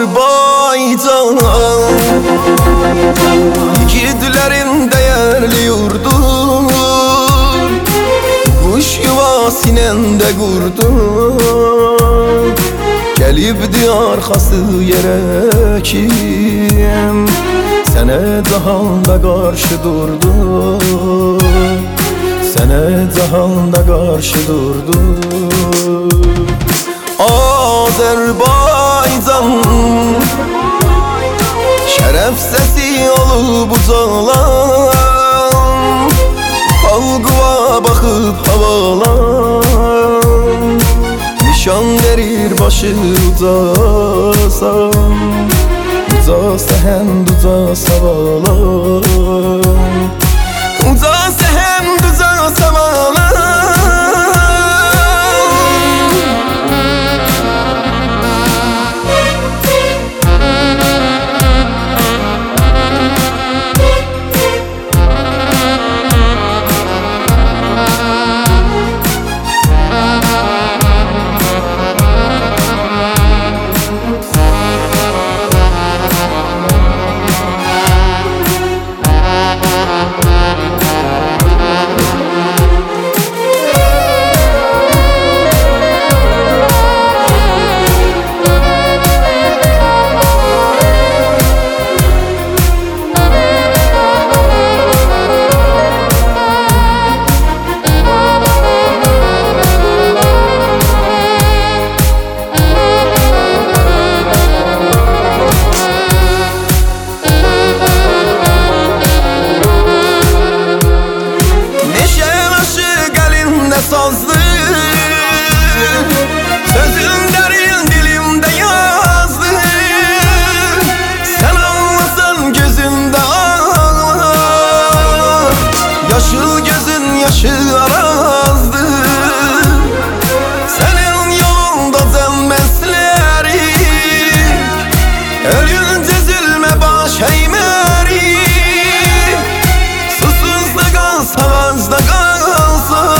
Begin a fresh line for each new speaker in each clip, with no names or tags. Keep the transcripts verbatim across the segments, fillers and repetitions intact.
Azerbaycan, yiğitlerin değerli yurdu, kuş yuvasının de kurdu. Gelibdi arkası yere kim, sene cahanda karşı durdu, sene cahanda karşı durdu. Azerbaycan, şeref sesi olup ucalan, halkıva bakıp havalan, nişan verir başı ucasan, uca sehend uca savalan, uca sehend uca savalan. Sazlı sözün derin dilimde yazdı, sen ağlasan gözümde ağlar, yaşıl gözün yaşı arazdı, senin yolunda zemmesleri, ölünce zulme baş eğmeri, susuzda kal savaşta kalsa,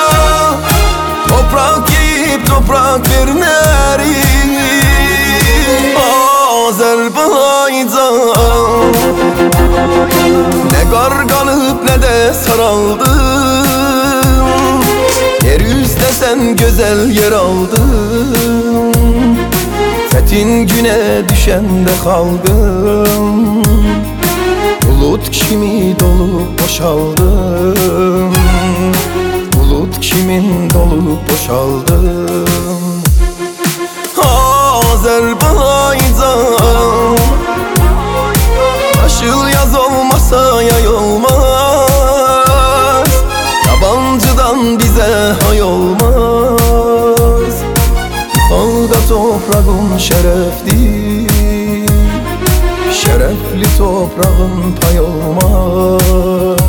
toprak yiyip toprak vermeri. Azerbaycan, ne qarqanıb ne de saraldım, yeryüzde sen güzel yer aldın, Fetin güne düşende kaldım, bulut kimi dolup boşaldım, bulut kimin dolup boşaldım. Azerbaycan, taşıl yaz olmasa yay olmaz, yabancıdan bize hay olmaz. Halda toprağın şerefli, şerefli toprağın pay olmaz.